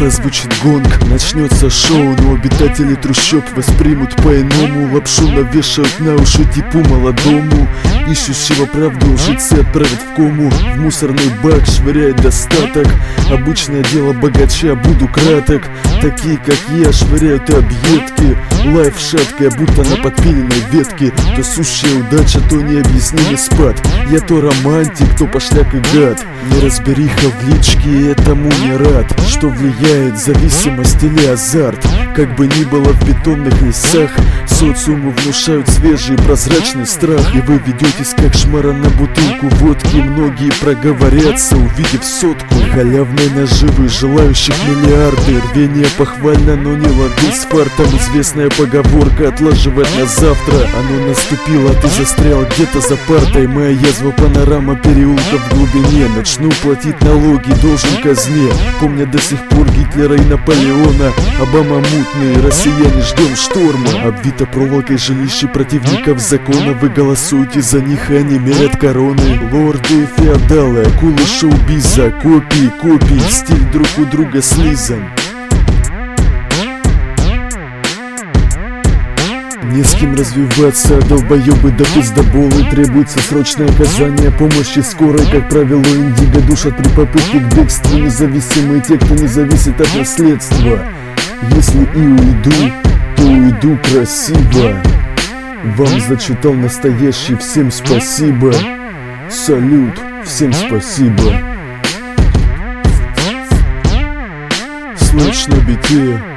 прозвучит гонг, начнется шоу, но обитатели трущоб воспримут по-иному. Лапшу навешают на уши типу молодому, ищущего правду лжецы отправят в кому. В мусорный бак швыряет достаток, обычное дело богача, буду краток. Такие как я швыряют объедки, лайф шаткая, будто на подпиленной ветке. То сущая удача, то необъяснимый спад. Я то романтик, то пошляк и гад. Неразбериха в личке, этому не рад. Что влияет зависимость или азарт? Как бы ни было в бетонных лесах, социуму внушают свежий прозрачный страх. И вы ведетесь как шмара на бутылку водки. Многие проговорятся, увидев сотку халявной наживы, желающих миллиарды. Рвение похвально, но не лады с фартом. Известная поговорка отлаживать на завтра. Оно наступило, а ты застрял где-то за партой. Моя язва панорама переулка в глубине. Начну платить налоги, должен казне. Помня до сих пор Гитлера и Наполеона. Обама мутные, россияне ждем шторма. Обвито проволокой жилище противников закона. Вы голосуете за них, и они мерят короны. Лорды и феодалы, акулы шоу-биза. Копии, стиль друг у друга слизан. Не с кем развиваться, долбоебы да пиздоболы. Требуется срочное оказание помощи скорой. Как правило, индиго душат при попытке к бегству. Независимые те, кто не зависит от наследства. Если и уйду, то уйду красиво. Вам зачитал настоящий, всем спасибо. Салют, всем спасибо. Слышно бите.